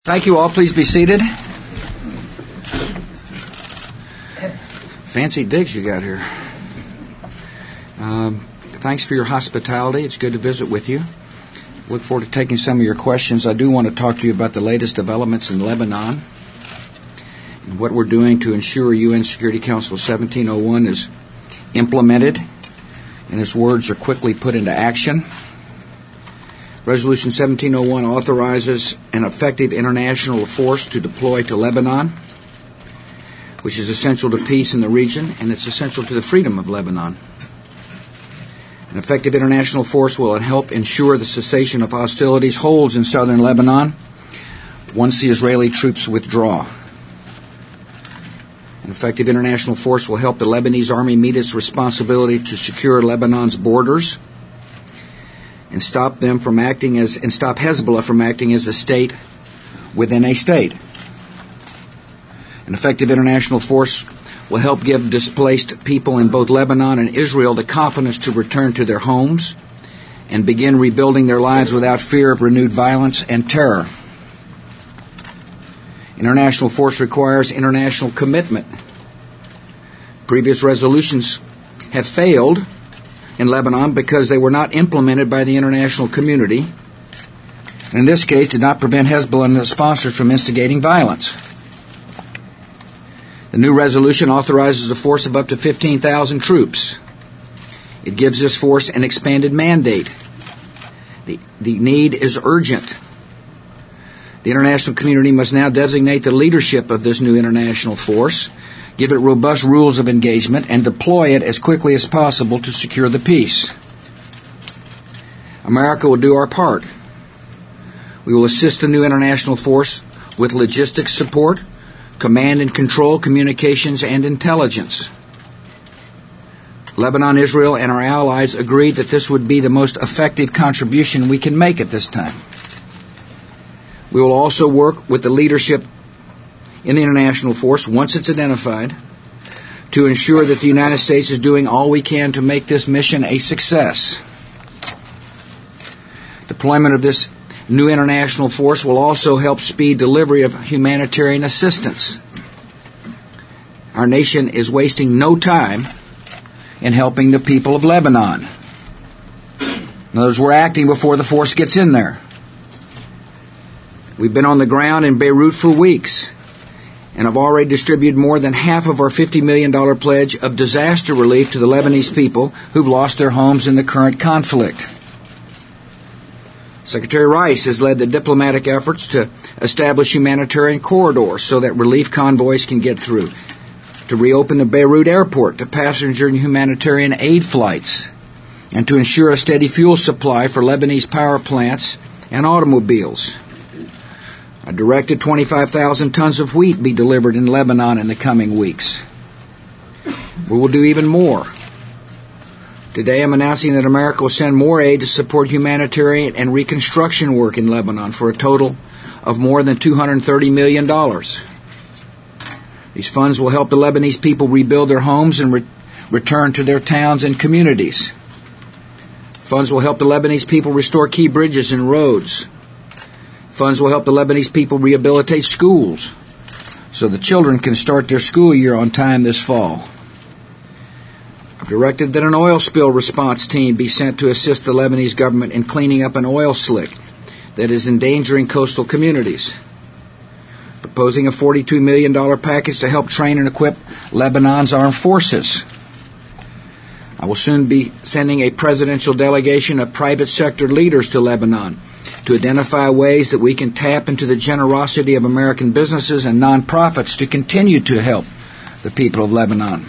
Thank you all. Please be seated. Fancy digs you got here. Thanks for your hospitality. It's good to visit with you. Look forward to taking some of your questions. I do want to talk to you about the latest developments in Lebanon and what we're doing to ensure UN Security Council 1701 is implemented and its words are quickly put into action. Resolution 1701 authorizes an effective international force to deploy to Lebanon, which is essential to peace in the region, and it's essential to the freedom of Lebanon. An effective international force will help ensure the cessation of hostilities holds in southern Lebanon once the Israeli troops withdraw. An effective international force will help the Lebanese army meet its responsibility to secure Lebanon's borders and stop Hezbollah from acting as a state within a state. An effective international force will help give displaced people in both Lebanon and Israel the confidence to return to their homes and begin rebuilding their lives without fear of renewed violence and terror. International force requires international commitment. Previous resolutions have failed in Lebanon because they were not implemented by the international community, and in this case did not prevent Hezbollah and its sponsors from instigating violence. The new resolution authorizes a force of up to 15,000 troops. It gives this force an expanded mandate. The need is urgent. The international community must now designate the leadership of this new international force, give it robust rules of engagement, and deploy it as quickly as possible to secure the peace. America will do our part. We will assist the new international force with logistics support, command and control, communications, and intelligence. Lebanon, Israel, and our allies agreed that this would be the most effective contribution we can make at this time. We will also work with the leadership in the international force, once it's identified, to ensure that the United States is doing all we can to make this mission a success. Deployment of this new international force will also help speed delivery of humanitarian assistance. Our nation is wasting no time in helping the people of Lebanon. In other words, we're acting before the force gets in there. We've been on the ground in Beirut for weeks and have already distributed more than half of our $50 million pledge of disaster relief to the Lebanese people who've lost their homes in the current conflict. Secretary Rice has led the diplomatic efforts to establish humanitarian corridors so that relief convoys can get through, to reopen the Beirut airport to passenger and humanitarian aid flights, and to ensure a steady fuel supply for Lebanese power plants and automobiles. I directed 25,000 tons of wheat be delivered in Lebanon in the coming weeks. We will do even more. Today I'm announcing that America will send more aid to support humanitarian and reconstruction work in Lebanon for a total of more than $230 million. These funds will help the Lebanese people rebuild their homes and return to their towns and communities. Funds will help the Lebanese people restore key bridges and roads. Funds will help the Lebanese people rehabilitate schools so the children can start their school year on time this fall. I've directed that an oil spill response team be sent to assist the Lebanese government in cleaning up an oil slick that is endangering coastal communities. Proposing a $42 million package to help train and equip Lebanon's armed forces. I will soon be sending a presidential delegation of private sector leaders to Lebanon to identify ways that we can tap into the generosity of American businesses and nonprofits to continue to help the people of Lebanon.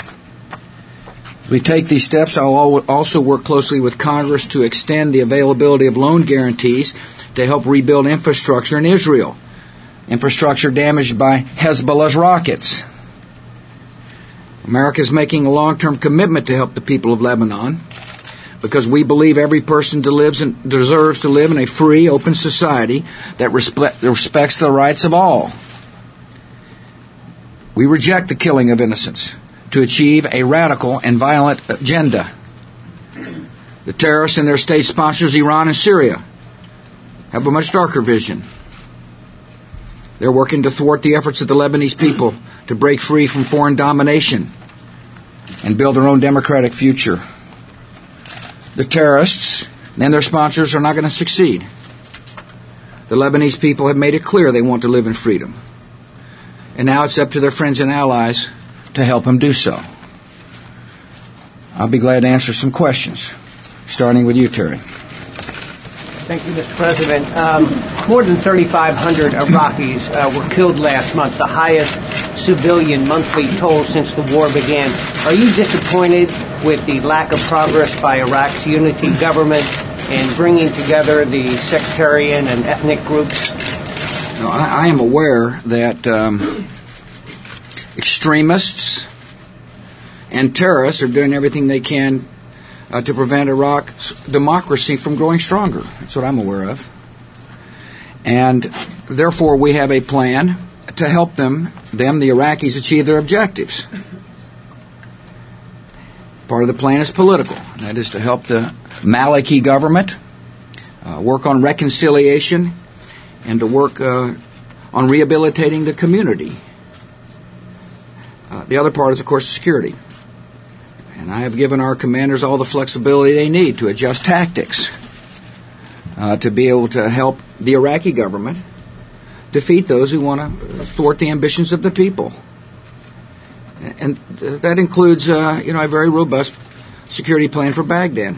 As we take these steps, I'll also work closely with Congress to extend the availability of loan guarantees to help rebuild infrastructure in Israel, infrastructure damaged by Hezbollah's rockets. America is making a long-term commitment to help the people of Lebanon because we believe every person deserves to live in a free, open society that respects the rights of all. We reject the killing of innocents to achieve a radical and violent agenda. The terrorists and their state sponsors, Iran and Syria, have a much darker vision. They're working to thwart the efforts of the Lebanese people to break free from foreign domination and build their own democratic future. The terrorists and their sponsors are not going to succeed. The Lebanese people have made it clear they want to live in freedom. And now it's up to their friends and allies to help them do so. I'll be glad to answer some questions, starting with you, Terry. Thank you, Mr. President. More than 3,500 Iraqis were killed last month, the highest civilian monthly toll since the war began. Are you disappointed with the lack of progress by Iraq's unity government in bringing together the sectarian and ethnic groups? No, I am aware that extremists and terrorists are doing everything they can to prevent Iraq's democracy from growing stronger. That's what I'm aware of. And therefore we have a plan to help them, the Iraqis, achieve their objectives. Part of the plan is political. That is to help the Maliki government work on reconciliation and to work on rehabilitating the community. The other part is, of course, security. And I have given our commanders all the flexibility they need to adjust tactics to be able to help the Iraqi government defeat those who want to thwart the ambitions of the people. And that includes, a very robust security plan for Baghdad.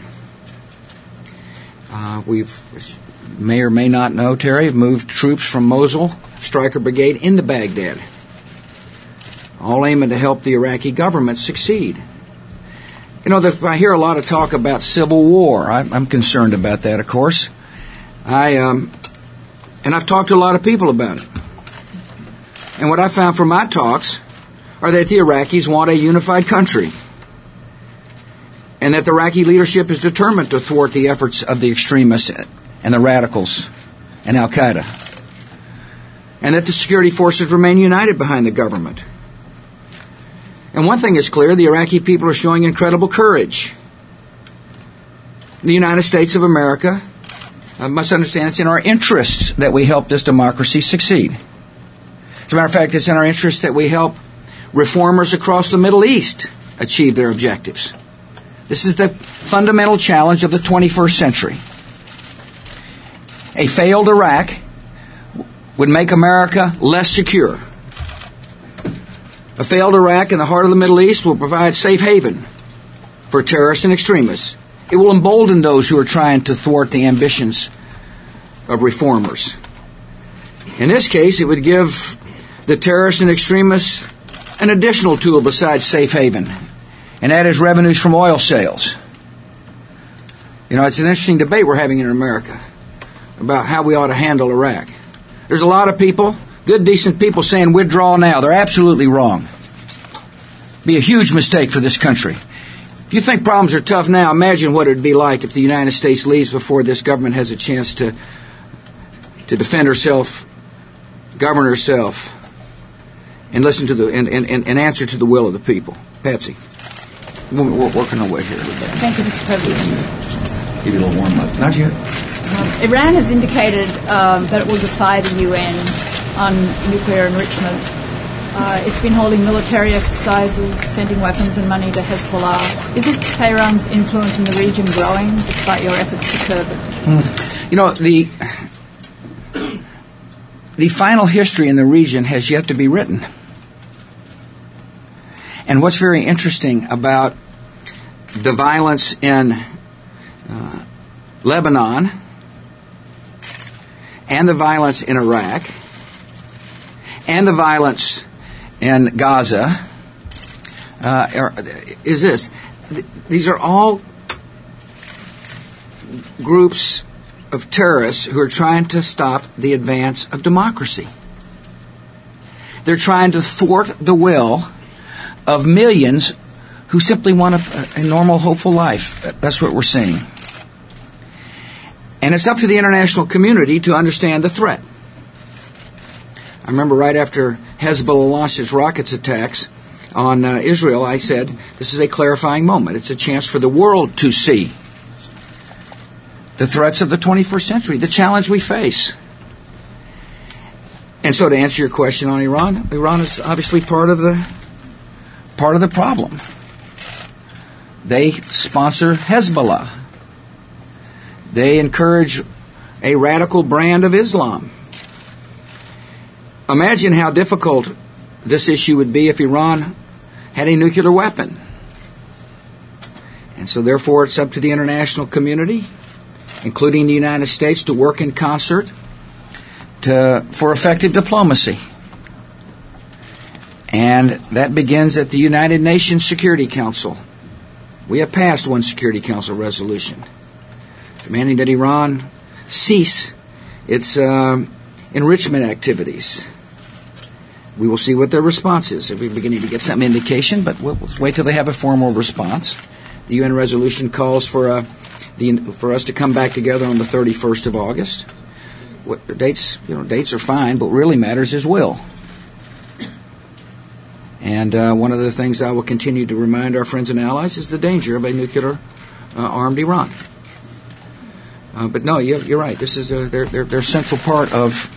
We've, may or may not know, Terry, moved troops from Mosul, Stryker Brigade, into Baghdad, all aiming to help the Iraqi government succeed. I hear a lot of talk about civil war. I'm concerned about that, of course. And I've talked to a lot of people about it. And what I found from my talks are that the Iraqis want a unified country, and that the Iraqi leadership is determined to thwart the efforts of the extremists and the radicals and Al-Qaeda, and that the security forces remain united behind the government. And one thing is clear, the Iraqi people are showing incredible courage. The United States of America must understand it's in our interests that we help this democracy succeed. As a matter of fact, it's in our interest that we help reformers across the Middle East achieve their objectives. This is the fundamental challenge of the 21st century. A failed Iraq would make America less secure. A failed Iraq in the heart of the Middle East will provide safe haven for terrorists and extremists. It will embolden those who are trying to thwart the ambitions of reformers. In this case, it would give the terrorists and extremists an additional tool besides safe haven, and that is revenues from oil sales. It's an interesting debate we're having in America about how we ought to handle Iraq. There's a lot of people, good, decent people, saying withdraw now. They're absolutely wrong. It'd be a huge mistake for this country. If you think problems are tough now, imagine what it would be like if the United States leaves before this government has a chance to defend herself, govern herself, and listen to and answer to the will of the people. Patsy, we're working our way here. Thank you, Mr. President. Just give you a little warm up. Not yet. Iran has indicated that it will defy the UN on nuclear enrichment. It's been holding military exercises, sending weapons and money to Hezbollah. Isn't Tehran's influence in the region growing despite your efforts to curb it? The final history in the region has yet to be written. And what's very interesting about the violence in Lebanon and the violence in Iraq and the violence in Gaza is this. These are all groups of terrorists who are trying to stop the advance of democracy. They're trying to thwart the will of millions who simply want a normal, hopeful life. That's what we're seeing. And it's up to the international community to understand the threat. I remember right after Hezbollah launched its rockets attacks on Israel, I said, this is a clarifying moment. It's a chance for the world to see the threats of the 21st century, the challenge we face. And so, to answer your question on Iran, Iran is obviously part of the problem. They sponsor Hezbollah. They encourage a radical brand of Islam. Imagine how difficult this issue would be if Iran had a nuclear weapon. And so therefore it's up to the international community, including the United States, to work in concert for effective diplomacy. And that begins at the United Nations Security Council. We have passed one Security Council resolution demanding that Iran cease its enrichment activities. We will see what their response is. We're beginning to get some indication, but we'll wait till they have a formal response. The UN resolution calls for us to come back together on the 31st of August. Dates are fine, but what really matters is will. And one of the things I will continue to remind our friends and allies is the danger of a nuclear armed Iran. But no, you're right. This is they're a central part of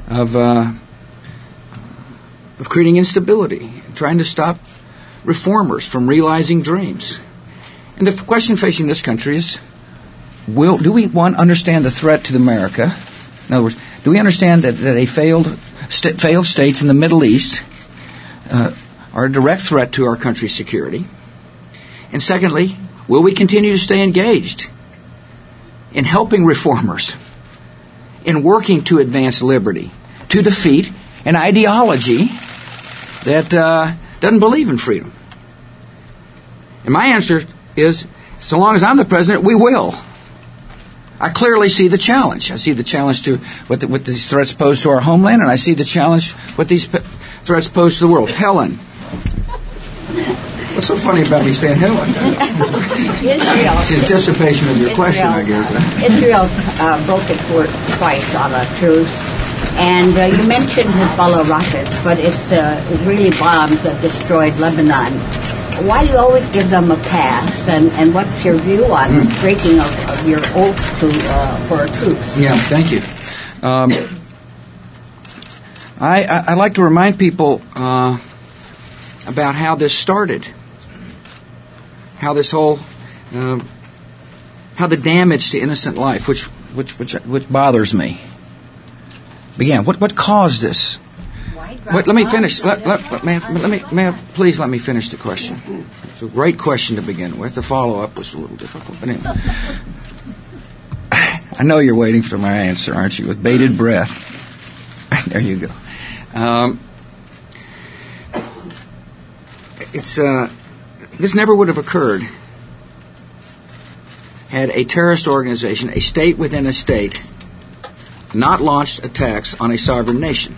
creating instability, trying to stop reformers from realizing dreams. And the question facing this country is: do we understand the threat to America? In other words, do we understand that a failed states in the Middle East are a direct threat to our country's security? And secondly, will we continue to stay engaged in helping reformers, in working to advance liberty, to defeat an ideology that doesn't believe in freedom? And my answer is, so long as I'm the president, we will. I clearly see the challenge. I see the challenge to what these threats pose to our homeland, and I see the challenge what these threats pose to the world. Helen. What's so funny about me saying Helen? Israel. It's anticipation of your question, I guess. Israel broke its word twice on a truce. And you mentioned Hezbollah rockets, but it's Israeli bombs that destroyed Lebanon. Why do you always give them a pass? And what's your view on breaking of your oath for a truce? Yeah, thank you. I like to remind people about how this started, how this whole, how the damage to innocent life, which bothers me, began. What caused this? Let me finish. Please let me finish the question. It's a great question to begin with. The follow-up was a little difficult, but anyway. I know you're waiting for my answer, aren't you? With bated breath. There you go. This never would have occurred had a terrorist organization, a state within a state, not launched attacks on a sovereign nation.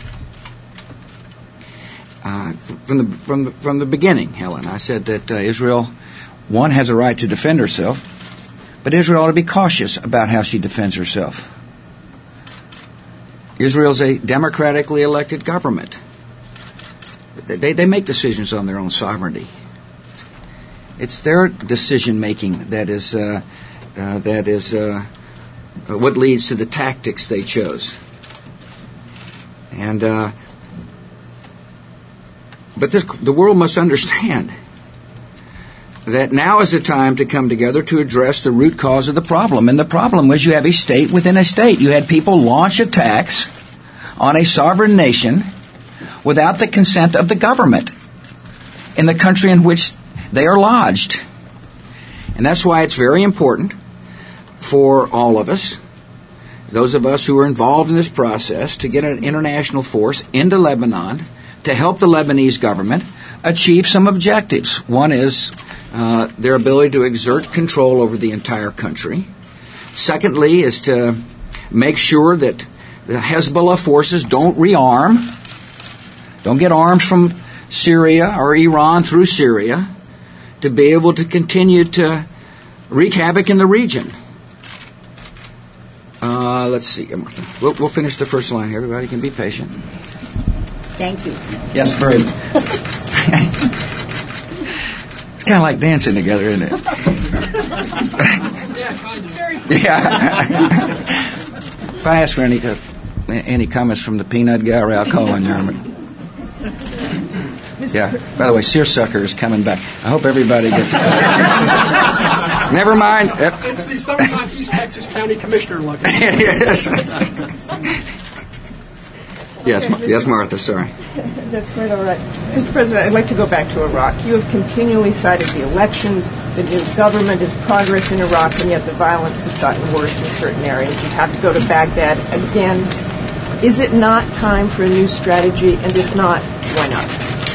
From the beginning, Helen, I said that Israel, one, has a right to defend herself, but Israel ought to be cautious about how she defends herself. Israel's a democratically elected government. They make decisions on their own sovereignty. It's their decision making that is what leads to the tactics they chose. And but the world must understand that now is the time to come together to address the root cause of the problem. And the problem was you have a state within a state. You had people launch attacks on a sovereign nation without the consent of the government in the country in which they are lodged. And that's why it's very important for all of us, those of us who are involved in this process, to get an international force into Lebanon to help the Lebanese government achieve some objectives. One is their ability to exert control over the entire country. Secondly is to make sure that the Hezbollah forces don't rearm, don't get arms from Syria or Iran through Syria, to be able to continue to wreak havoc in the region. Let's see. We'll finish the first line here. Everybody can be patient. Thank you. Yes, very. It's kind of like dancing together, isn't it? Yeah, kind of. Yeah. If I ask for any any comments from the peanut gallery, I'll call on you. Yeah. By the way, Searsucker is coming back. I hope everybody gets it. Never mind. It's the summertime East Texas County Commissioner looking. Yes. Yes, Martha. Sorry. That's quite all right. Mr. President, I'd like to go back to Iraq. You have continually cited the elections, the new government, is progress in Iraq, and yet the violence has gotten worse in certain areas. You have to go to Baghdad again. Is it not time for a new strategy? And if not, why not?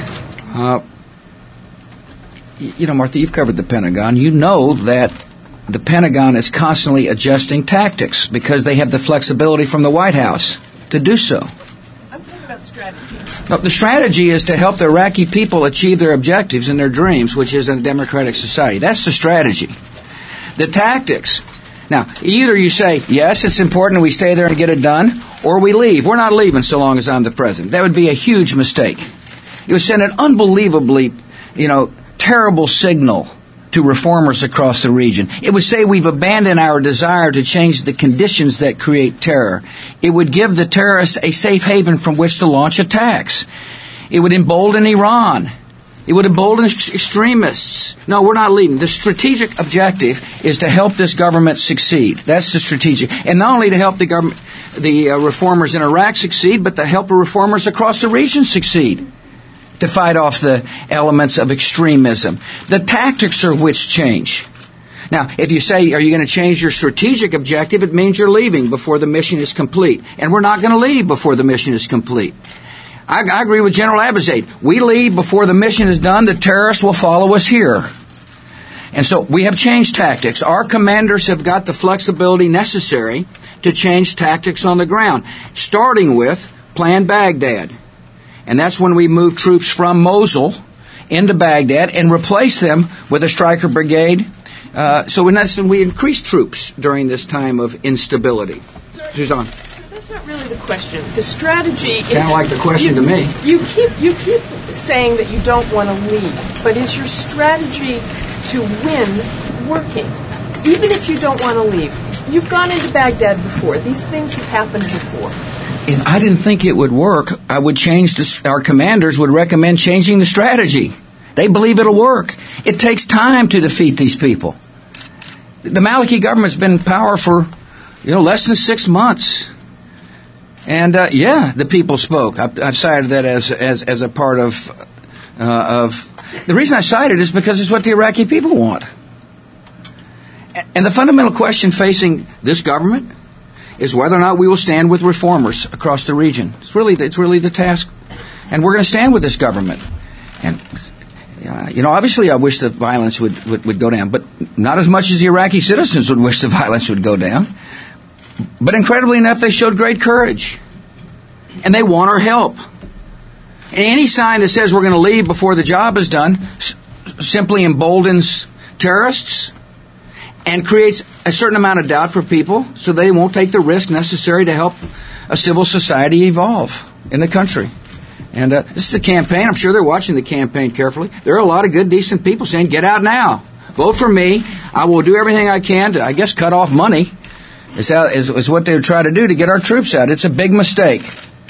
Martha, you've covered the Pentagon. You know that the Pentagon is constantly adjusting tactics because they have the flexibility from the White House to do so. I'm talking about strategy. The strategy is to help the Iraqi people achieve their objectives and their dreams, which is a democratic society. That's the strategy. The tactics. Now, either you say, yes, it's important we stay there and get it done, or we leave. We're not leaving so long as I'm the president. That would be a huge mistake. It would send an unbelievably, terrible signal to reformers across the region. It would say we've abandoned our desire to change the conditions that create terror. It would give the terrorists a safe haven from which to launch attacks. It would embolden Iran. It would embolden extremists. No, we're not leaving. The strategic objective is to help this government succeed. That's the strategic. And not only to help the government, the reformers in Iraq succeed, but to help the reformers across the region succeed, to fight off the elements of extremism. The tactics are which change. Now, if you say, are you going to change your strategic objective, it means you're leaving before the mission is complete. And we're not going to leave before the mission is complete. I agree with General Abizaid. We leave before the mission is done, the terrorists will follow us here. And so we have changed tactics. Our commanders have got the flexibility necessary to change tactics on the ground, starting with Plan Baghdad. And that's when we moved troops from Mosul into Baghdad and replaced them with a Stryker brigade. So in essence, we increased troops during this time of instability. Suzanne. So that's not really the question. The strategy is... Sound like the question to me. You keep saying that you don't want to leave, but is your strategy to win working? Even if you don't want to leave. You've gone into Baghdad before. These things have happened before. If I didn't think it would work, I would change our commanders would recommend changing the strategy. They believe it'll work. It takes time to defeat these people. The Maliki government's been in power for, less than 6 months. And, the people spoke. I've cited that as a part of the reason I cited it is because it's what the Iraqi people want. And the fundamental question facing this government is whether or not we will stand with reformers across the region. It's really the task. And we're going to stand with this government. And, obviously I wish the violence would go down, but not as much as the Iraqi citizens would wish the violence would go down. But incredibly enough, they showed great courage. And they want our help. And any sign that says we're going to leave before the job is done simply emboldens terrorists and creates a certain amount of doubt for people so they won't take the risk necessary to help a civil society evolve in the country. And this is the campaign. I'm sure they're watching the campaign carefully. There are a lot of good, decent people saying, get out now. Vote for me. I will do everything I can to, cut off money. Is what they would try to do to get our troops out. It's a big mistake.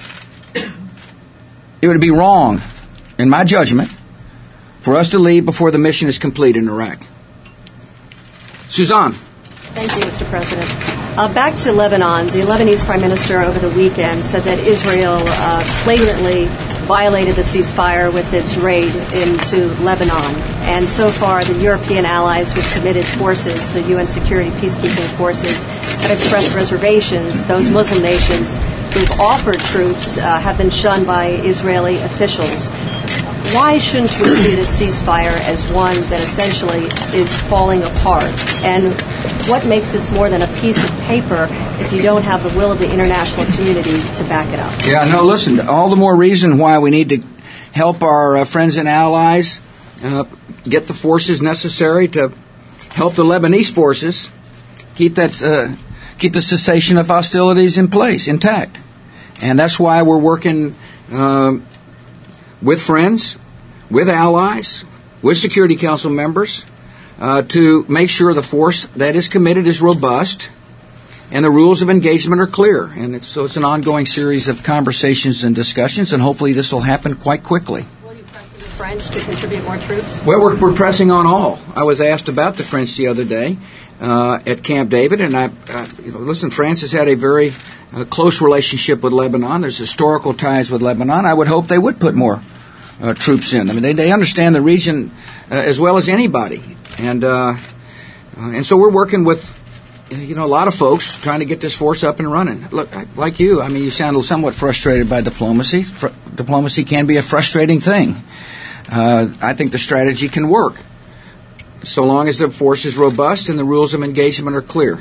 It would be wrong, in my judgment, for us to leave before the mission is complete in Iraq. Suzanne. Thank you, Mr. President. Back to Lebanon, the Lebanese Prime Minister over the weekend said that Israel flagrantly violated the ceasefire with its raid into Lebanon. And so far, the European allies who've committed forces, the UN Security Peacekeeping Forces, have expressed reservations. Those Muslim nations who've offered troops have been shunned by Israeli officials. Why shouldn't we see this ceasefire as one that essentially is falling apart? And what makes this more than a piece of paper if you don't have the will of the international community to back it up? Yeah, no, listen, all the more reason why we need to help our friends and allies get the forces necessary to help the Lebanese forces keep the cessation of hostilities in place, intact. And that's why we're working with friends, with allies, with Security Council members to make sure the force that is committed is robust, And the rules of engagement are clear. And it's an ongoing series of conversations and discussions, and hopefully this will happen quite quickly. Will you press the French to contribute more troops? Well, we're pressing on all. I was asked about the French the other day at Camp David, and listen, France has had a very close relationship with Lebanon. There's historical ties with Lebanon. I would hope they would put more troops in. I mean, they understand the region as well as anybody, and so we're working with a lot of folks trying to get this force up and running. Look, like you, I mean, you sound somewhat frustrated by diplomacy. Diplomacy can be a frustrating thing. I think the strategy can work, so long as the force is robust and the rules of engagement are clear.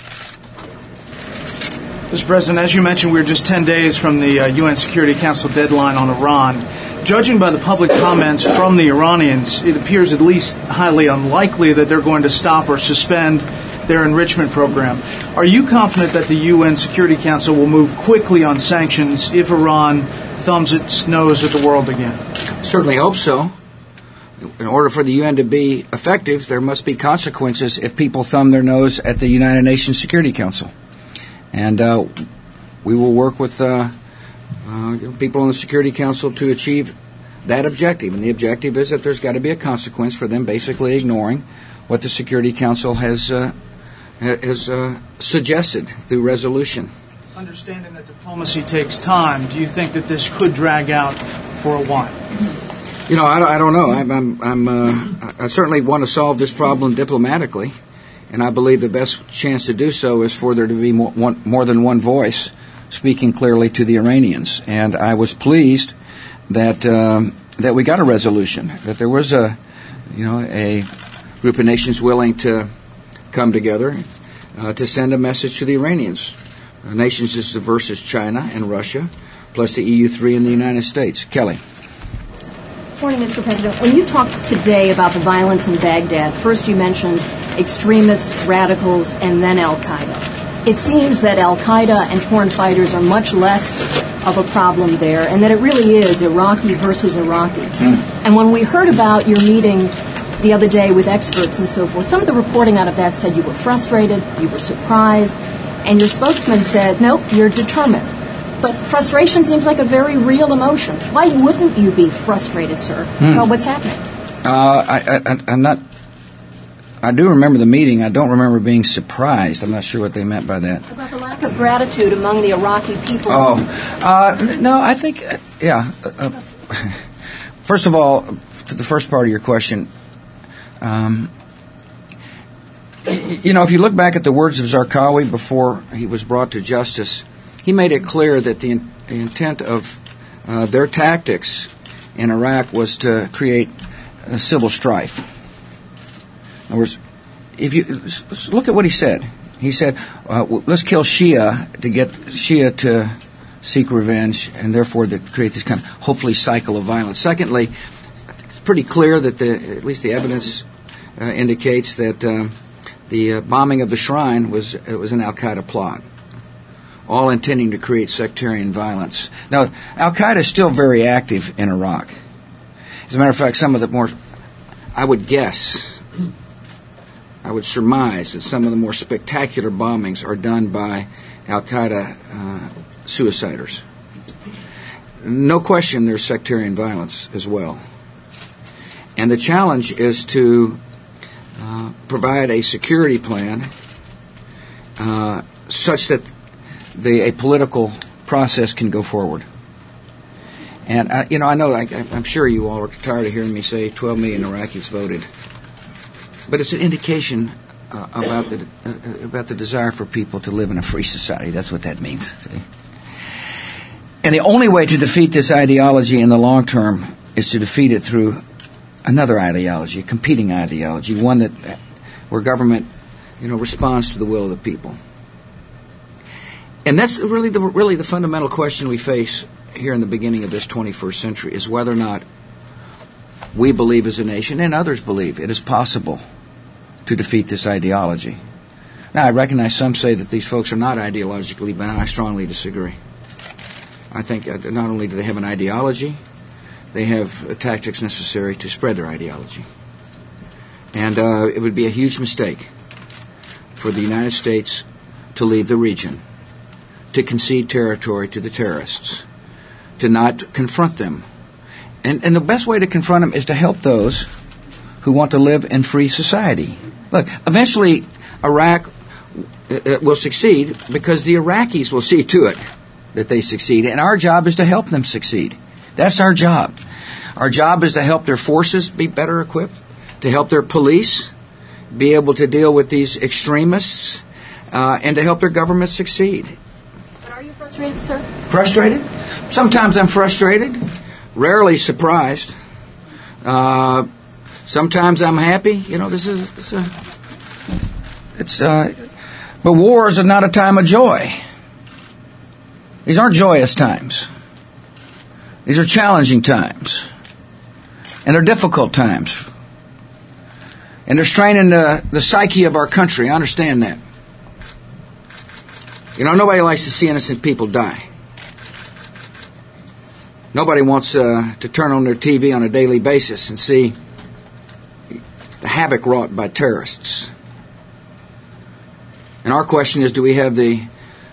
Mr. President, as you mentioned, we're just 10 days from the UN Security Council deadline on Iran. Judging by the public comments from the Iranians, it appears at least highly unlikely that they're going to stop or suspend their enrichment program. Are you confident that the UN Security Council will move quickly on sanctions if Iran thumbs its nose at the world again? Certainly hope so. In order for the UN to be effective, there must be consequences if people thumb their nose at the United Nations Security Council. And we will work with people in the Security Council to achieve that objective. And the objective is that there's got to be a consequence for them basically ignoring what the Security Council has suggested through resolution. Understanding that diplomacy takes time, do you think that this could drag out for a while? I don't know. I certainly want to solve this problem diplomatically, and I believe the best chance to do so is for there to be more than one voice speaking clearly to the Iranians. And I was pleased that we got a resolution, that there was a group of nations willing to come together to send a message to the Iranians. Nations as diverse as China and Russia, plus the EU3 and the United States. Kelly. Morning, Mr. President. When you talked today about the violence in Baghdad, first you mentioned extremists, radicals, and then al-Qaeda. It seems that al-Qaeda and foreign fighters are much less of a problem there, and that it really is Iraqi versus Iraqi. And when we heard about your meeting the other day with experts and so forth, some of the reporting out of that said you were frustrated, you were surprised, and your spokesman said, nope, you're determined. But frustration seems like a very real emotion. Why wouldn't you be frustrated, sir, about what's happening? I'm not. I do remember the meeting. I don't remember being surprised. I'm not sure what they meant by that. About the lack of gratitude among the Iraqi people. No, I think, first of all, to the first part of your question, if you look back at the words of Zarqawi before he was brought to justice, he made it clear that the intent of their tactics in Iraq was to create civil strife. In other words, if you look at what he said, let's kill Shia to get Shia to seek revenge, and therefore to create this kind of hopefully cycle of violence. Secondly, it's pretty clear that at least the evidence indicates that the bombing of the shrine was an al-Qaeda plot, all intending to create sectarian violence. Now, al-Qaeda is still very active in Iraq. As a matter of fact, some of the more, I would surmise that some of the more spectacular bombings are done by al-Qaeda suiciders. No question there's sectarian violence as well. And the challenge is to provide a security plan such that a political process can go forward. And I'm sure you all are tired of hearing me say 12 million Iraqis voted, but it's an indication about the desire for people to live in a free society. That's what that means. See? And the only way to defeat this ideology in the long term is to defeat it through another ideology, a competing ideology, one where government, responds to the will of the people. And that's really the fundamental question we face here in the beginning of this 21st century, is whether or not we believe as a nation, and others believe, it is possible to defeat this ideology. Now, I recognize some say that these folks are not ideologically bound. I strongly disagree. I think not only do they have an ideology, they have tactics necessary to spread their ideology. And it would be a huge mistake for the United States to leave the region, to concede territory to the terrorists, to not confront them. And the best way to confront them is to help those who want to live in free society. Look, eventually Iraq will succeed because the Iraqis will see to it that they succeed, and our job is to help them succeed. That's our job. Our job is to help their forces be better equipped, to help their police be able to deal with these extremists, and to help their government succeed. But are you frustrated, sir? Frustrated? Sometimes I'm frustrated, rarely surprised. Sometimes I'm happy. You know, but wars are not a time of joy. These aren't joyous times. These are challenging times. And they're difficult times. And they're straining the psyche of our country. I understand that. You know, nobody likes to see innocent people die. Nobody wants to turn on their TV on a daily basis and see the havoc wrought by terrorists. And our question is, do we have the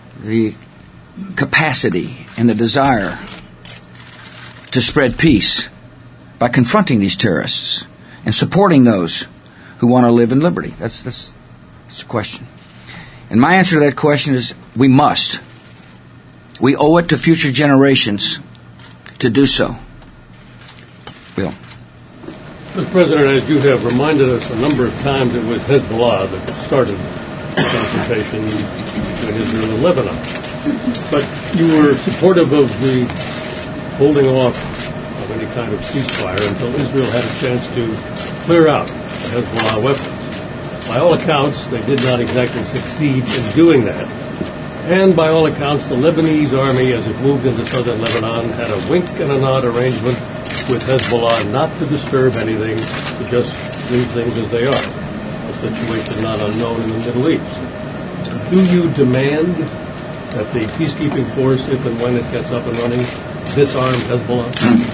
capacity and the desire to spread peace by confronting these terrorists and supporting those who want to live in liberty? That's the question. And my answer to that question is, we must. We owe it to future generations to do so. Bill. Mr. President, as you have reminded us a number of times, it was Hezbollah that started the confrontation between Israel and Lebanon. But you were supportive of the holding off of any kind of ceasefire until Israel had a chance to clear out the Hezbollah weapons. By all accounts, they did not exactly succeed in doing that. And by all accounts, the Lebanese army, as it moved into southern Lebanon, had a wink and a nod arrangement with Hezbollah not to disturb anything, to just leave things as they are. A situation not unknown in the Middle East. Do you demand that the peacekeeping force, if and when it gets up and running, disarm Hezbollah?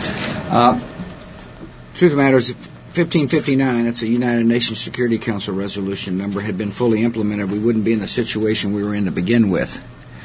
Truth of the matter is, 1559, that's a United Nations Security Council resolution number, had been fully implemented, we wouldn't be in the situation we were in to begin with.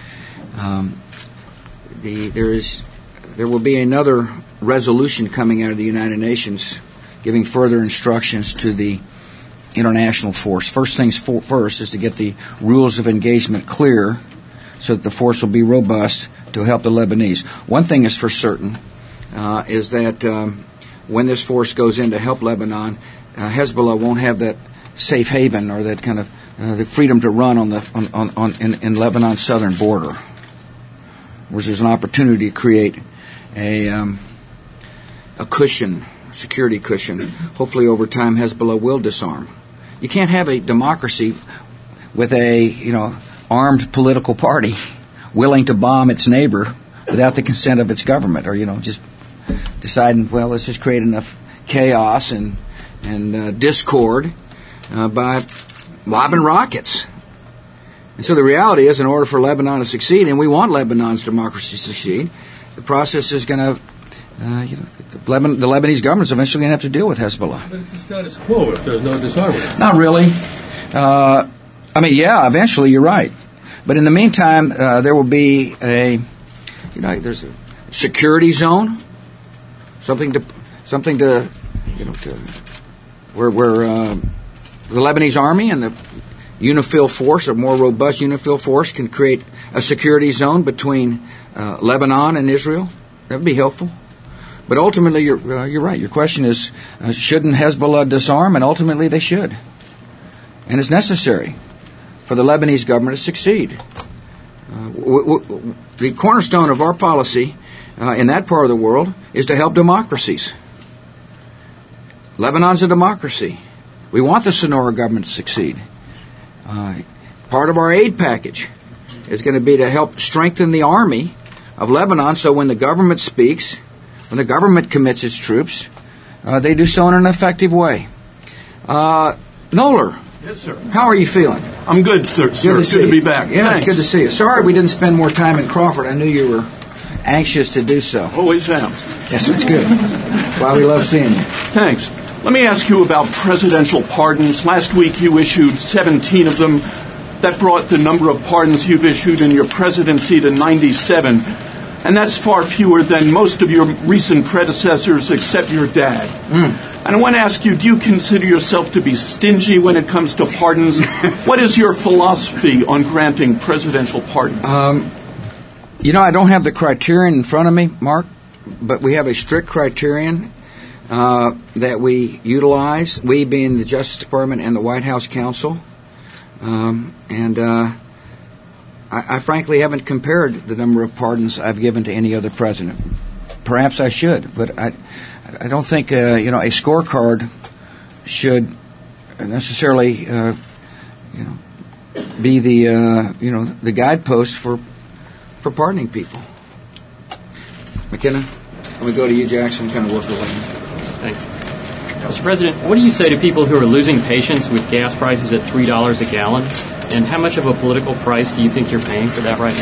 There will be another resolution coming out of the United Nations giving further instructions to the international force. First things first is to get the rules of engagement clear so that the force will be robust to help the Lebanese. One thing is for certain, is that when this force goes in to help Lebanon, Hezbollah won't have that safe haven or that kind of the freedom to run in Lebanon's southern border, whereas there's an opportunity to create a cushion, security cushion. Hopefully, over time, Hezbollah will disarm. You can't have a democracy with a armed political party willing to bomb its neighbor without the consent of its government, or just deciding, well, let's just create enough chaos and discord by lobbing rockets. And so the reality is, in order for Lebanon to succeed, and we want Lebanon's democracy to succeed, the process is going to, the Lebanese government's eventually going to have to deal with Hezbollah. But it's the status quo if there's no disarmament. Not really. Eventually you're right. But in the meantime, there will be there's a security zone, something to where the Lebanese army and the UNIFIL force, a more robust UNIFIL force, can create a security zone between Lebanon and Israel. That would be helpful. But ultimately, you're right. Your question is, shouldn't Hezbollah disarm? And ultimately, they should. And it's necessary for the Lebanese government to succeed. The cornerstone of our policy in that part of the world is to help democracies. Lebanon's a democracy. We want the Sonora government to succeed. Part of our aid package is going to be to help strengthen the army of Lebanon, so when the government speaks, when the government commits its troops, they do so in an effective way. Noller. Yes, sir. How are you feeling? I'm good, sir. Good to be back. Yeah, Thanks. It's good to see you. Sorry we didn't spend more time in Crawford. I knew you were anxious to do so. Always am. Yes, that's good. Why we love seeing you. Thanks. Let me ask you about presidential pardons. Last week you issued 17 of them. that brought the number of pardons you've issued in your presidency to 97. And that's far fewer than most of your recent predecessors except your dad. And I want to ask you, do you consider yourself to be stingy when it comes to pardons? What is your philosophy on granting presidential pardons? I don't have the criterion in front of me, Mark, but we have a strict criterion that we utilize, we being the Justice Department and the White House counsel. I frankly haven't compared the number of pardons I've given to any other president. Perhaps I should, but I don't think a scorecard should necessarily be the guidepost for pardoning people. McKenna, let me go to you, Jackson, kind of work away. Thanks. Mr. President, what do you say to people who are losing patience with gas prices at $3 a gallon? And how much of a political price do you think you're paying for that right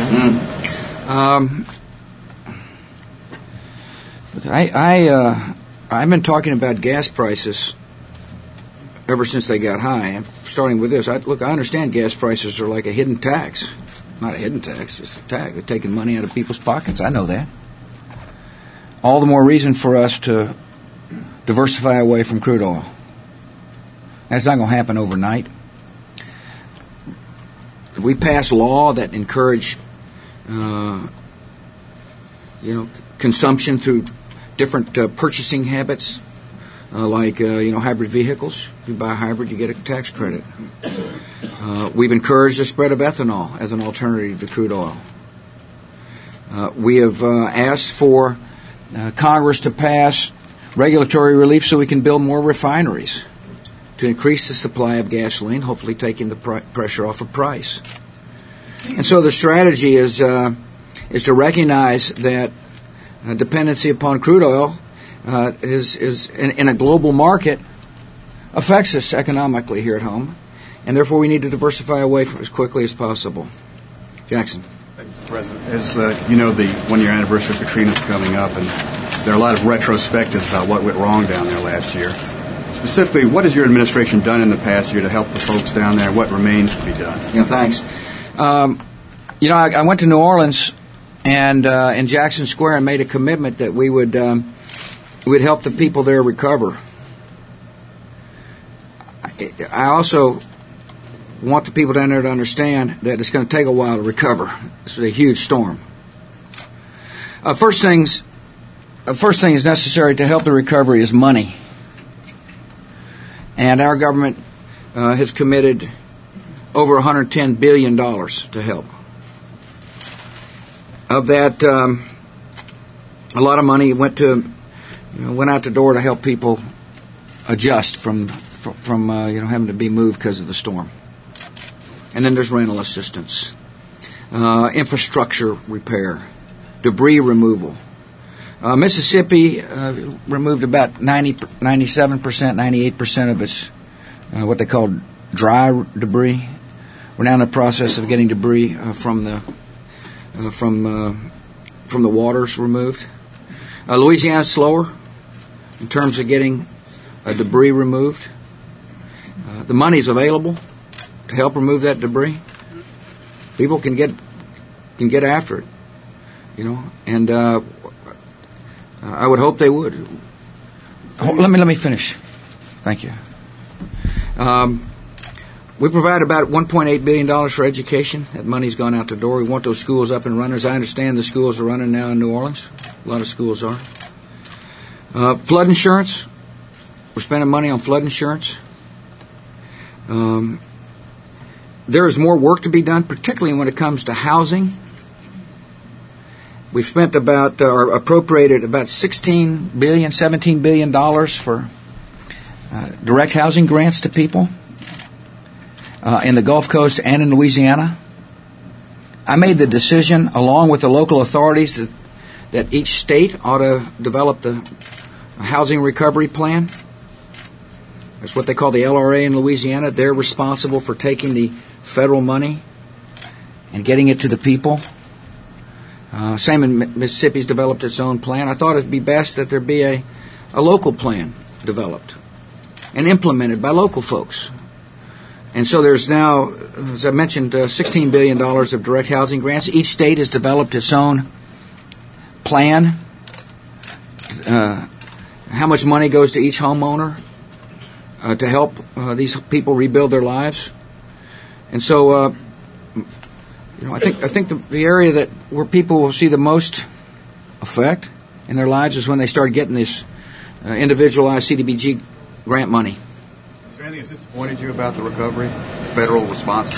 now? I've been talking about gas prices ever since they got high. And starting with this, I understand gas prices are like a hidden tax. Not a hidden tax, it's a tax. They're taking money out of people's pockets. I know that. All the more reason for us to diversify away from crude oil. That's not going to happen overnight. We pass law that encourage, consumption through different purchasing habits, like hybrid vehicles. If you buy a hybrid, you get a tax credit. We've encouraged the spread of ethanol as an alternative to crude oil. We have asked for Congress to pass regulatory relief so we can build more refineries to increase the supply of gasoline, hopefully taking the pressure off of price. And so the strategy is to recognize that dependency upon crude oil is in a global market affects us economically here at home, and therefore we need to diversify away from as quickly as possible. Jackson. Thank you, Mr. President. As the one-year anniversary of Katrina is coming up, and there are a lot of retrospectives about what went wrong down there last year. Specifically, what has your administration done in the past year to help the folks down there? What remains to be done? Yeah, thanks. I went to New Orleans and in Jackson Square and made a commitment that we would help the people there recover. I also want the people down there to understand that it's going to take a while to recover. This is a huge storm. First thing is necessary to help the recovery is money. And our government has committed over $110 billion to help. Of that, a lot of money went out the door to help people adjust from having to be moved because of the storm. And then there's rental assistance, infrastructure repair, debris removal. Mississippi removed about 97%, 98% of its what they call dry debris. We're now in the process of getting debris from the waters removed. Louisiana's slower in terms of getting debris removed. The money's available to help remove that debris. People can get after it, and I would hope they would. Let me finish. Thank you. We provide about $1.8 billion for education. That money's gone out the door. We want those schools up and running. As I understand, the schools are running now in New Orleans. A lot of schools are. Flood insurance. We're spending money on flood insurance. There is more work to be done, particularly when it comes to housing. We've spent appropriated about $17 billion for direct housing grants to people in the Gulf Coast and in Louisiana. I made the decision, along with the local authorities, that each state ought to develop the housing recovery plan. That's what they call the LRA in Louisiana. They're responsible for taking the federal money and getting it to the people. Same in Mississippi's developed its own plan. I thought it'd be best that there be a local plan developed and implemented by local folks. And so there's now, as I mentioned, $16 billion of direct housing grants. Each state has developed its own plan, how much money goes to each homeowner to help these people rebuild their lives. And so, I think the area where people will see the most effect in their lives is when they start getting this individualized CDBG grant money. Is there anything that's disappointed you about the recovery, federal response?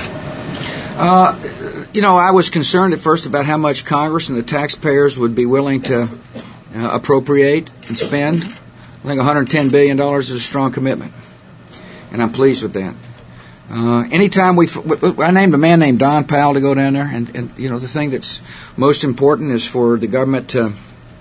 I was concerned at first about how much Congress and the taxpayers would be willing to appropriate and spend. I think $110 billion is a strong commitment, and I'm pleased with that. Anytime I named a man named Don Powell to go down there, and the thing that's most important is for the government to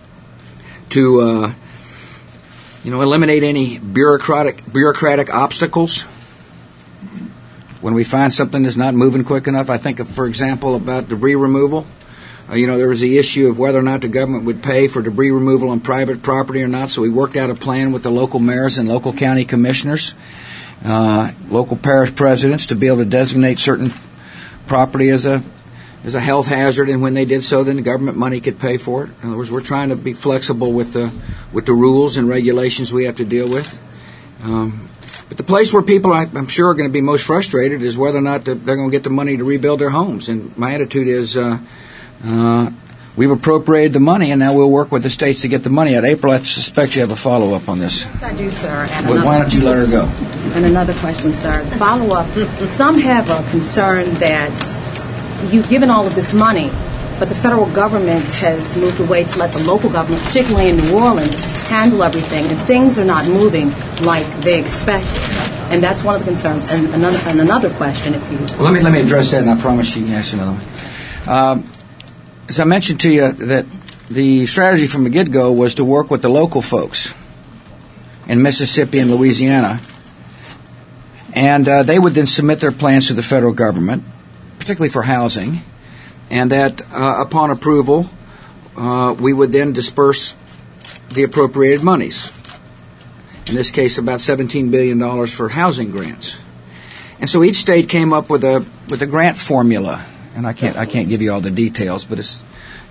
eliminate any bureaucratic obstacles. When we find something that's not moving quick enough, I think, for example, about debris removal. There was the issue of whether or not the government would pay for debris removal on private property or not, so we worked out a plan with the local mayors and local county commissioners, local parish presidents, to be able to designate certain property as a health hazard, and when they did so, then the government money could pay for it. In other words, we're trying to be flexible with the rules and regulations we have to deal with. But the place where people, I'm sure, are going to be most frustrated is whether or not they're going to get the money to rebuild their homes. And my attitude is we've appropriated the money, and now we'll work with the states to get the money out. April, I suspect you have a follow-up on this. Yes, I do, sir. Why don't you let her go? And another question, sir. Follow-up. Some have a concern that you've given all of this money, but the federal government has moved away to let the local government, particularly in New Orleans, handle everything, and things are not moving like they expected. And that's one of the concerns. And another question, if you... Well, let me address that, and I promise you can ask another one. As I mentioned to you, that the strategy from the get-go was to work with the local folks in Mississippi and Louisiana, and they would then submit their plans to the federal government, particularly for housing, and that upon approval, we would then disperse the appropriated monies. In this case, about $17 billion for housing grants. And so each state came up with a grant formula, and I can't give you all the details, but it's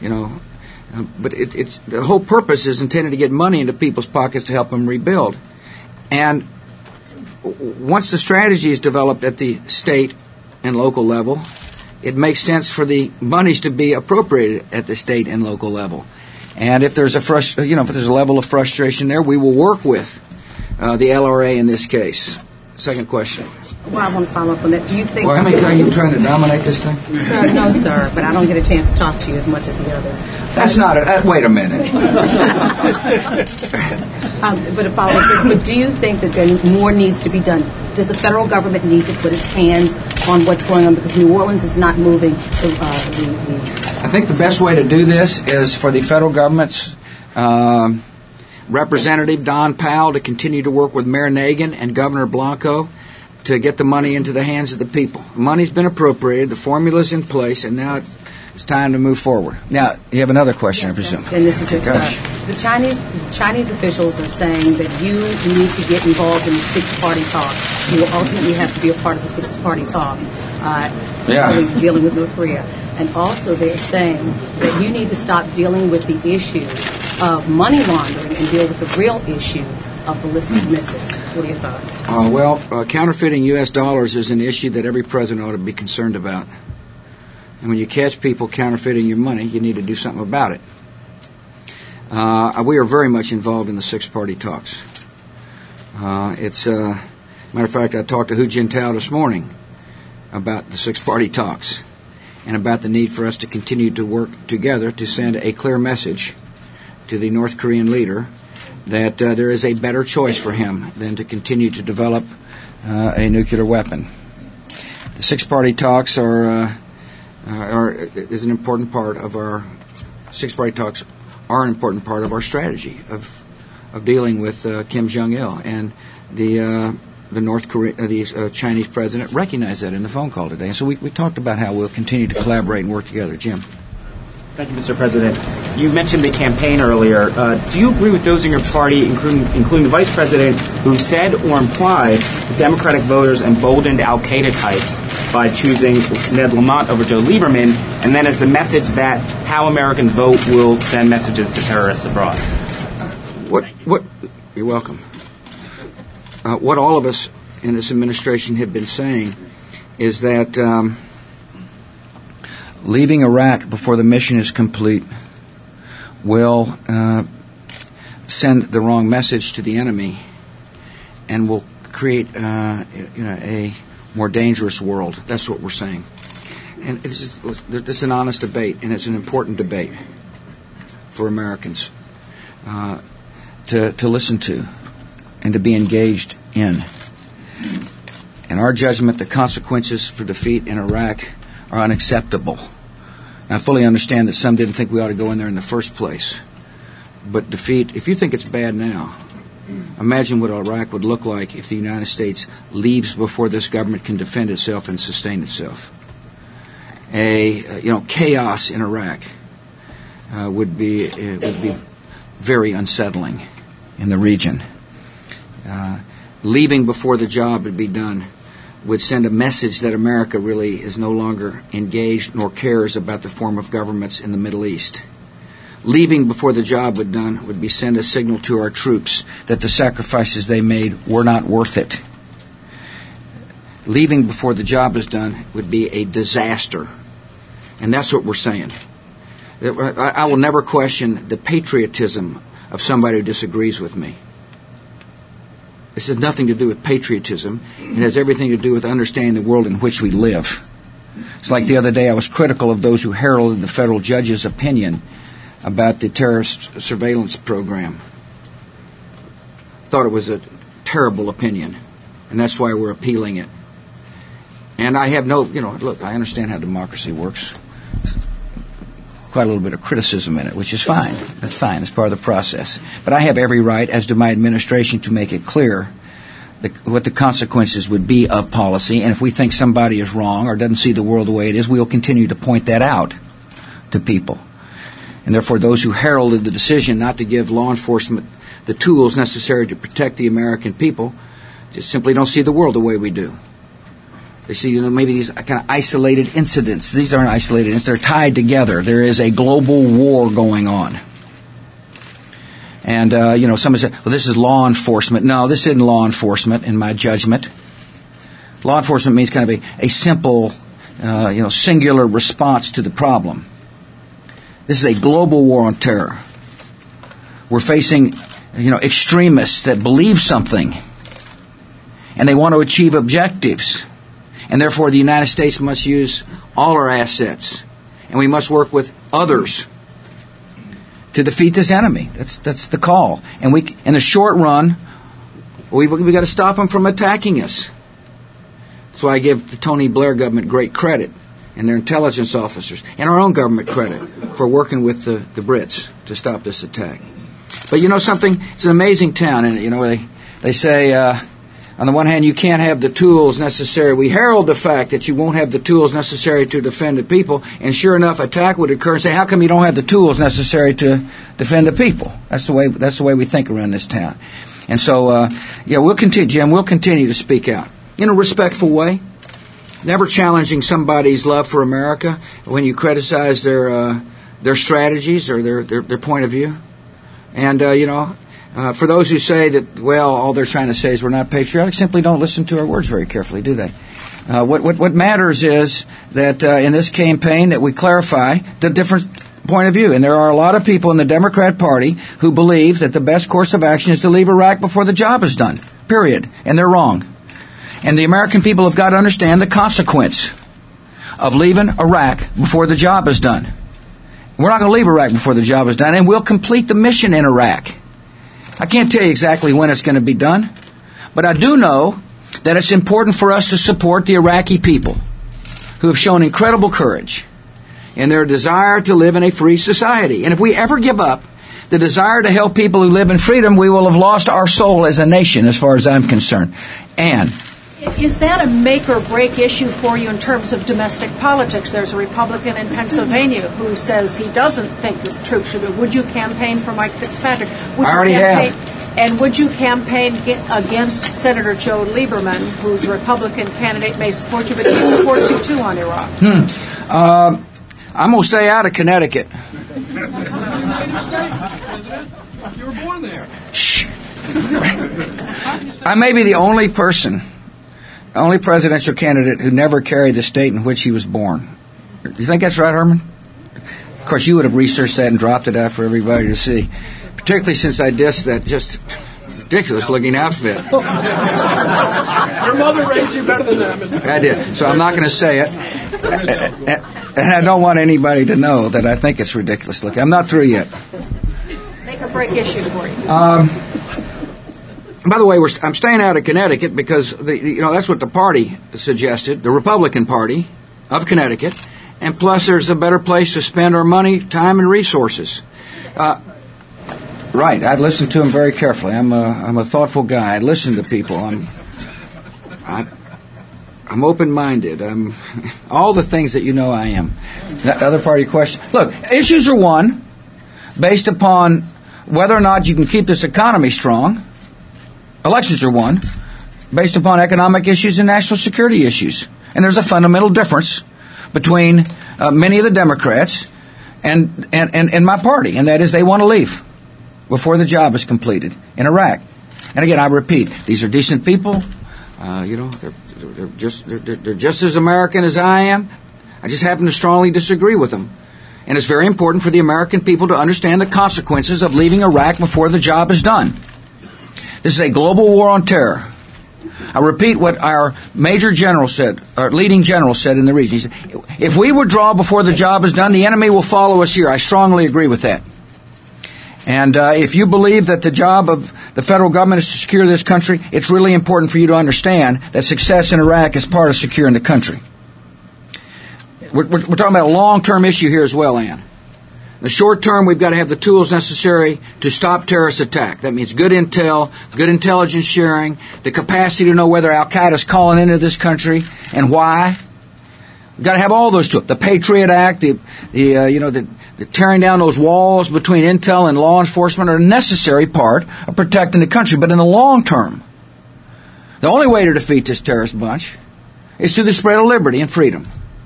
it's the whole purpose is intended to get money into people's pockets to help them rebuild. And once the strategy is developed at the state and local level, it makes sense for the monies to be appropriated at the state and local level. And if there's if there's a level of frustration there, we will work with the LRA in this case. Second question. Well, I want to follow up on that. Do you think... Well, how many are you trying to dominate this thing? Sir, no, sir, but I don't get a chance to talk to you as much as the others. That's not it. Wait a minute. But a follow-up. But do you think that more needs to be done? Does the federal government need to put its hands on what's going on? Because New Orleans is not moving. I think the best way to do this is for the federal government's representative, Don Powell, to continue to work with Mayor Nagin and Governor Blanco to get the money into the hands of the people. The money's been appropriated, the formula's in place, and now it's time to move forward. Now, you have another question, yes, I presume. And this is it, sir. The Chinese officials are saying that you need to get involved in the six-party talks. You will ultimately have to be a part of the six-party talks, dealing with North Korea. And also they're saying that you need to stop dealing with the issue of money laundering and deal with the real issue of ballistic missiles. What are your thoughts? Counterfeiting U.S. dollars is an issue that every president ought to be concerned about. And when you catch people counterfeiting your money, you need to do something about it. We are very much involved in the six-party talks. Matter of fact, I talked to Hu Jintao this morning about the six-party talks and about the need for us to continue to work together to send a clear message to the North Korean leader that there is a better choice for him than to continue to develop a nuclear weapon. The six-party talks is an important part of our six-party talks are an important part of our strategy of dealing with Kim Jong-il, and the Chinese president recognized that in the phone call today. And so we talked about how we'll continue to collaborate and work together. Jim. Thank you, Mr. President. you mentioned the campaign earlier. Do you agree with those in your party, including the vice president, who said or implied the Democratic voters emboldened al-Qaeda types by choosing Ned Lamont over Joe Lieberman, and then as a message that how Americans vote will send messages to terrorists abroad? You're welcome. What all of us in this administration have been saying is that leaving Iraq before the mission is complete will send the wrong message to the enemy and will create a more dangerous world. That's what we're saying. And this is an honest debate, and it's an important debate for Americans to listen to and to be engaged in. In our judgment, the consequences for defeat in Iraq are unacceptable. And I fully understand that some didn't think we ought to go in there in the first place. But defeat, if you think it's bad now, imagine what Iraq would look like if the United States leaves before this government can defend itself and sustain itself. Chaos in Iraq would be very unsettling in the region. Leaving before the job would be done would send a message that America really is no longer engaged nor cares about the form of governments in the Middle East. Leaving before the job was done would be send a signal to our troops that the sacrifices they made were not worth it. Leaving before the job is done would be a disaster. And that's what we're saying. I will never question the patriotism of somebody who disagrees with me. This has nothing to do with patriotism. It has everything to do with understanding the world in which we live. It's like the other day I was critical of those who heralded the federal judge's opinion about the terrorist surveillance program. Thought it was a terrible opinion, and that's why we're appealing it. And I have look, I understand how democracy works. Quite a little bit of criticism in it, which is fine. That's fine. It's part of the process. But I have every right, as do my administration, to make it clear what the consequences would be of policy. And if we think somebody is wrong or doesn't see the world the way it is, we'll continue to point that out to people. And therefore, those who heralded the decision not to give law enforcement the tools necessary to protect the American people just simply don't see the world the way we do. They see, maybe these kind of isolated incidents. These aren't isolated incidents. They're tied together. There is a global war going on. And, somebody said, well, this is law enforcement. No, this isn't law enforcement, in my judgment. Law enforcement means kind of a simple, singular response to the problem. This is a global war on terror. We're facing, extremists that believe something, and they want to achieve objectives. And therefore, the United States must use all our assets, and we must work with others to defeat this enemy. That's the call. And in the short run, we got to stop them from attacking us. That's why I give the Tony Blair government great credit, and their intelligence officers, and our own government credit for working with the Brits to stop this attack. But something? It's an amazing town, and they say. On the one hand, you can't have the tools necessary. We herald the fact that you won't have the tools necessary to defend the people, and sure enough, attack would occur and say, how come you don't have the tools necessary to defend the people? That's the way we think around this town. And so, we'll continue, Jim, we'll continue to speak out in a respectful way, never challenging somebody's love for America when you criticize their strategies or their point of view. And, for those who say that, all they're trying to say is we're not patriotic, simply don't listen to our words very carefully, do they? What matters is that in this campaign that we clarify the different point of view. And there are a lot of people in the Democrat Party who believe that the best course of action is to leave Iraq before the job is done, period. And they're wrong. And the American people have got to understand the consequence of leaving Iraq before the job is done. We're not going to leave Iraq before the job is done, and we'll complete the mission in Iraq. I can't tell you exactly when it's going to be done, but I do know that it's important for us to support the Iraqi people who have shown incredible courage in their desire to live in a free society. And if we ever give up the desire to help people who live in freedom, we will have lost our soul as a nation, as far as I'm concerned. And Is that a make-or-break issue for you in terms of domestic politics? There's a Republican in Pennsylvania who says he doesn't think the troops should be. Would you campaign for Mike Fitzpatrick? I already have. And would you campaign against Senator Joe Lieberman, who's a Republican candidate, may support you, but he supports you too on Iraq? I'm going to stay out of Connecticut. You were born there. Shh. I may be the only presidential candidate who never carried the state in which he was born. You think that's right, Herman? Of course, you would have researched that and dropped it out for everybody to see. Particularly since I dissed that just ridiculous-looking outfit. Your mother raised you better than that, Mr. I did, so I'm not going to say it. And I don't want anybody to know that I think it's ridiculous-looking. I'm not through yet. Make or break issue for you. By the way, I'm staying out of Connecticut because that's what the party suggested, the Republican Party of Connecticut, and plus there's a better place to spend our money, time, and resources. Right, I'd listen to him very carefully. I'm a thoughtful guy. I listen to people. I'm open-minded. I'm all the things that you know I am. That other part of your question. Look, issues are won based upon whether or not you can keep this economy strong. Elections are won based upon economic issues and national security issues. And there's a fundamental difference between many of the Democrats and my party, and that is they want to leave before the job is completed in Iraq. And again, I repeat, these are decent people. They're just as American as I am. I just happen to strongly disagree with them. And it's very important for the American people to understand the consequences of leaving Iraq before the job is done. This is a global war on terror. I repeat what our major general said, our leading general said in the region. He said, if we withdraw before the job is done, the enemy will follow us here. I strongly agree with that. And if you believe that the job of the federal government is to secure this country, it's really important for you to understand that success in Iraq is part of securing the country. We're talking about a long-term issue here as well, Ann. In the short term, we've got to have the tools necessary to stop terrorist attack. That means good intel, good intelligence sharing, the capacity to know whether Al-Qaeda is calling into this country and why. We've got to have all those tools. The Patriot Act, the tearing down those walls between intel and law enforcement are a necessary part of protecting the country. But in the long term, the only way to defeat this terrorist bunch is through the spread of liberty and freedom.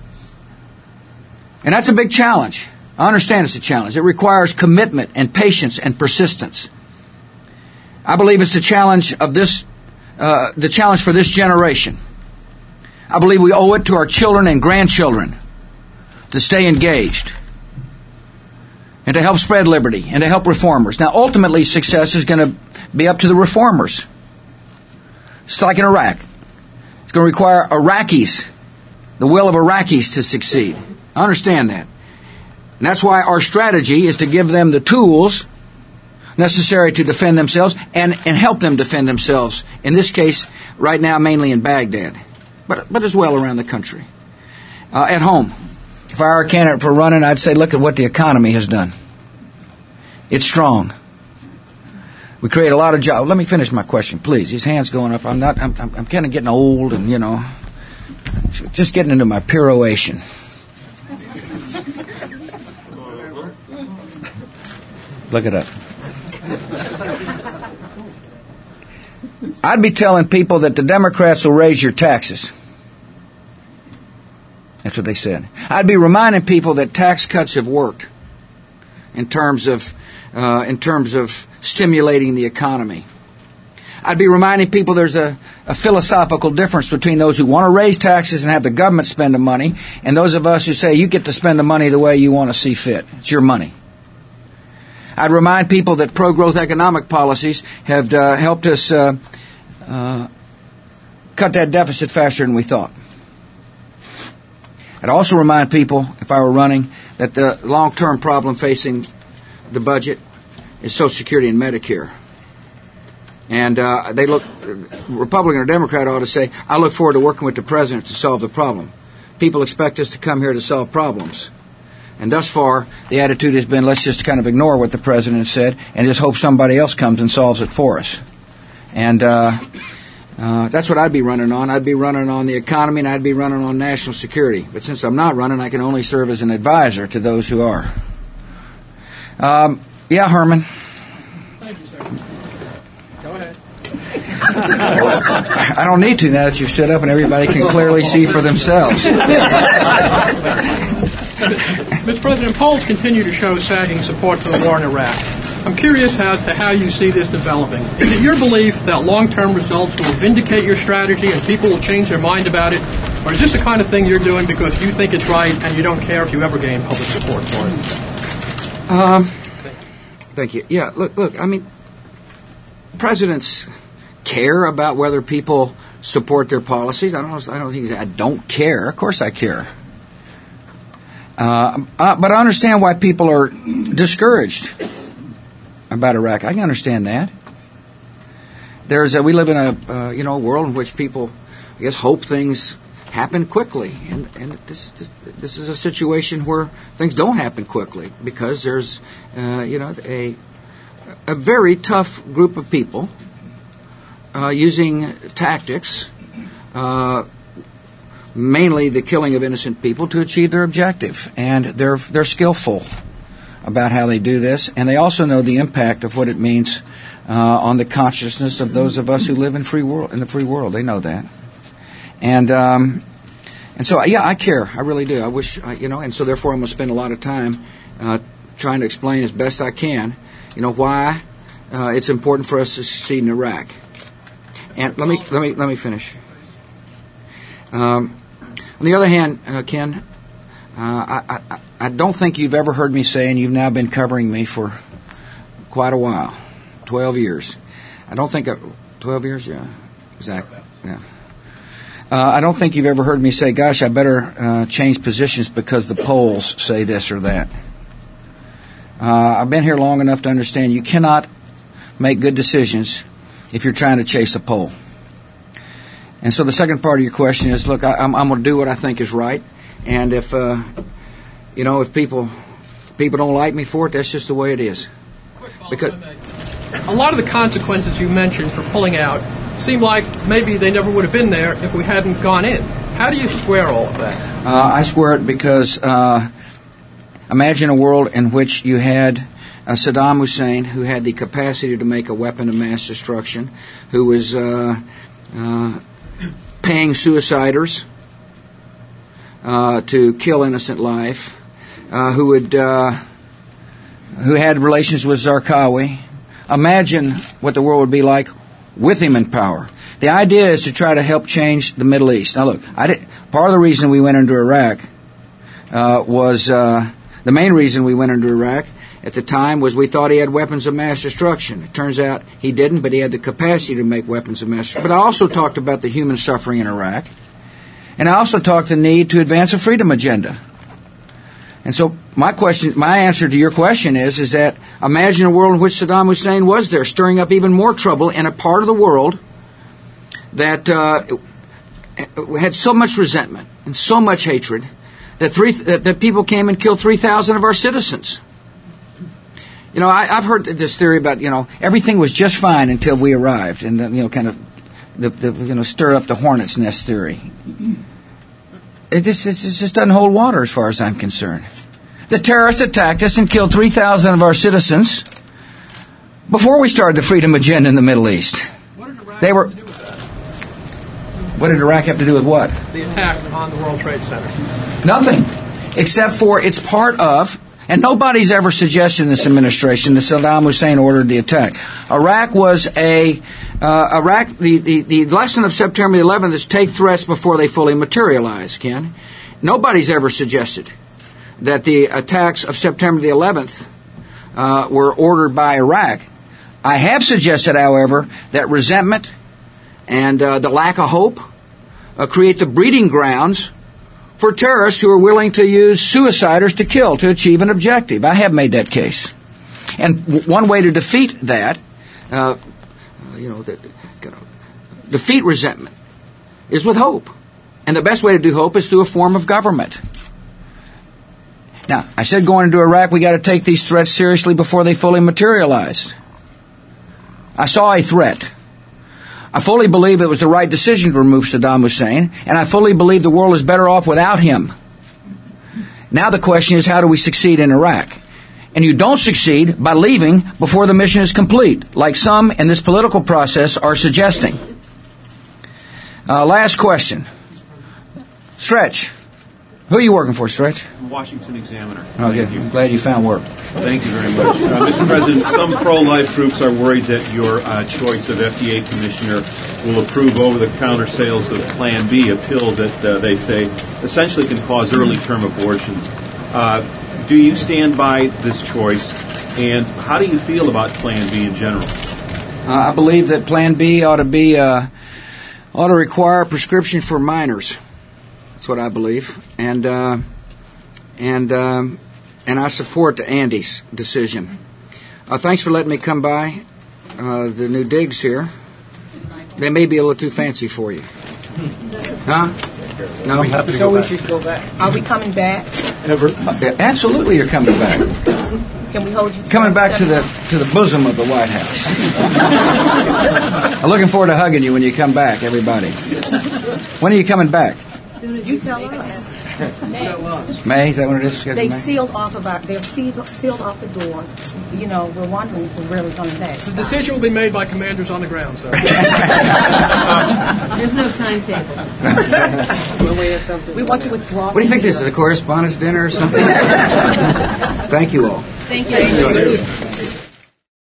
And that's a big challenge. I understand it's a challenge. It requires commitment and patience and persistence. I believe it's the challenge of the challenge for this generation. I believe we owe it to our children and grandchildren to stay engaged and to help spread liberty and to help reformers. Now, ultimately, success is going to be up to the reformers. It's like in Iraq. It's going to require Iraqis, the will of Iraqis to succeed. I understand that. And that's why our strategy is to give them the tools necessary to defend themselves and help them defend themselves. In this case, right now, mainly in Baghdad, but as well around the country. At home, if I were a candidate for running, I'd say, look at what the economy has done. It's strong. We create a lot of jobs. Let me finish my question, please. His hand's going up. I'm kind of getting old and, just getting into my peroration. Look it up. I'd be telling people that the Democrats will raise your taxes. That's what they said. I'd be reminding people that tax cuts have worked in terms of stimulating the economy. I'd be reminding people there's a philosophical difference between those who want to raise taxes and have the government spend the money and those of us who say you get to spend the money the way you want to see fit. It's your money. I'd remind people that pro-growth economic policies have helped us cut that deficit faster than we thought. I'd also remind people, if I were running, that the long-term problem facing the budget is Social Security and Medicare. And Republican or Democrat ought to say, I look forward to working with the president to solve the problem. People expect us to come here to solve problems. And thus far, the attitude has been, let's just kind of ignore what the president said and just hope somebody else comes and solves it for us. And That's what I'd be running on. I'd be running on the economy, and I'd be running on national security. But since I'm not running, I can only serve as an advisor to those who are. Yeah, Herman. Thank you, sir. Go ahead. I don't need to now that you've stood up and everybody can clearly see for themselves. Mr. President, polls continue to show sagging support for the war in Iraq. I'm curious as to how you see this developing. Is it your belief that long-term results will vindicate your strategy and people will change their mind about it? Or is this the kind of thing you're doing because you think it's right and you don't care if you ever gain public support for it? Thank you. Yeah, look, I mean, presidents care about whether people support their policies. I don't think I don't care. Of course I care. But I understand why people are discouraged about Iraq. I can understand that. We live in a world in which people, I guess, hope things happen quickly, and this is a situation where things don't happen quickly because there's a very tough group of people using tactics, mainly the killing of innocent people, to achieve their objective, and they're skillful about how they do this, and they also know the impact of what it means on the consciousness of those of us who live in the free world. They know that, and so yeah, I care. I really do. I wish and so therefore I'm going to spend a lot of time trying to explain as best I can, why it's important for us to succeed in Iraq. And let me finish. On the other hand, Ken, I don't think you've ever heard me say, and you've now been covering me for quite a while, 12 years. I don't think 12 years, yeah, exactly, yeah. I don't think you've ever heard me say, "Gosh, I better change positions because the polls say this or that." I've been here long enough to understand you cannot make good decisions if you're trying to chase a poll. And so the second part of your question is, look, I'm going to do what I think is right, and if people don't like me for it, that's just the way it is. Because a lot of the consequences you mentioned for pulling out seem like maybe they never would have been there if we hadn't gone in. How do you square all of that? I square it because imagine a world in which you had Saddam Hussein, who had the capacity to make a weapon of mass destruction, who was paying suiciders to kill innocent life, who had relations with Zarqawi. Imagine what the world would be like with him in power. The idea is to try to help change the Middle East. Now, look, part of the reason we went into Iraq was the main reason we went into Iraq at the time was we thought he had weapons of mass destruction. It turns out he didn't, but he had the capacity to make weapons of mass destruction. But I also talked about the human suffering in Iraq, and I also talked the need to advance a freedom agenda. And so my answer to your question is that imagine a world in which Saddam Hussein was there, stirring up even more trouble in a part of the world that had so much resentment and so much hatred that people came and killed 3,000 of our citizens. I've heard this theory about everything was just fine until we arrived, and then kind of the stir up the hornet's nest theory. It just doesn't hold water as far as I'm concerned. The terrorists attacked us and killed 3,000 of our citizens before we started the freedom agenda in the Middle East. What did Iraq have to do with that? What did Iraq have to do with what? The attack on the World Trade Center. Nothing, except for it's part of, and nobody's ever suggested in this administration that Saddam Hussein ordered the attack. Iraq was the lesson of September 11th is take threats before they fully materialize, Ken. Nobody's ever suggested that the attacks of September the 11th were ordered by Iraq. I have suggested, however, that resentment and the lack of hope create the breeding grounds for terrorists who are willing to use suiciders to kill to achieve an objective. I have made that case. And one way to defeat that, defeat resentment, is with hope. And the best way to do hope is through a form of government. Now, I said going into Iraq, we got to take these threats seriously before they fully materialized. I saw a threat. I fully believe it was the right decision to remove Saddam Hussein, and I fully believe the world is better off without him. Now the question is, how do we succeed in Iraq? And you don't succeed by leaving before the mission is complete, like some in this political process are suggesting. Last question. Stretch. Who are you working for, Stretch? Washington Examiner. Okay, I'm glad you found work. Thank you very much. Mr. President, some pro-life groups are worried that your choice of FDA commissioner will approve over-the-counter sales of Plan B, a pill that they say essentially can cause early-term abortions. Do you stand by this choice, and how do you feel about Plan B in general? I believe that Plan B ought to require a prescription for minors. That's what I believe, and I support Andy's decision. Thanks for letting me come by. The new digs here, they may be a little too fancy for you. Huh? No? So we should go back. Are we coming back? Absolutely, you're coming back. Can we hold you? Coming back to the bosom of the White House. I'm looking forward to hugging you when you come back, everybody. When are you coming back? You tell us. May, is that what it is? They've sealed off sealed off the door. You know, we're wondering if we're really coming back. The decision will be made by commanders on the ground, sir. There's no timetable. We want to withdraw. What do you think this is, a correspondence dinner or something? Thank you all. Thank you.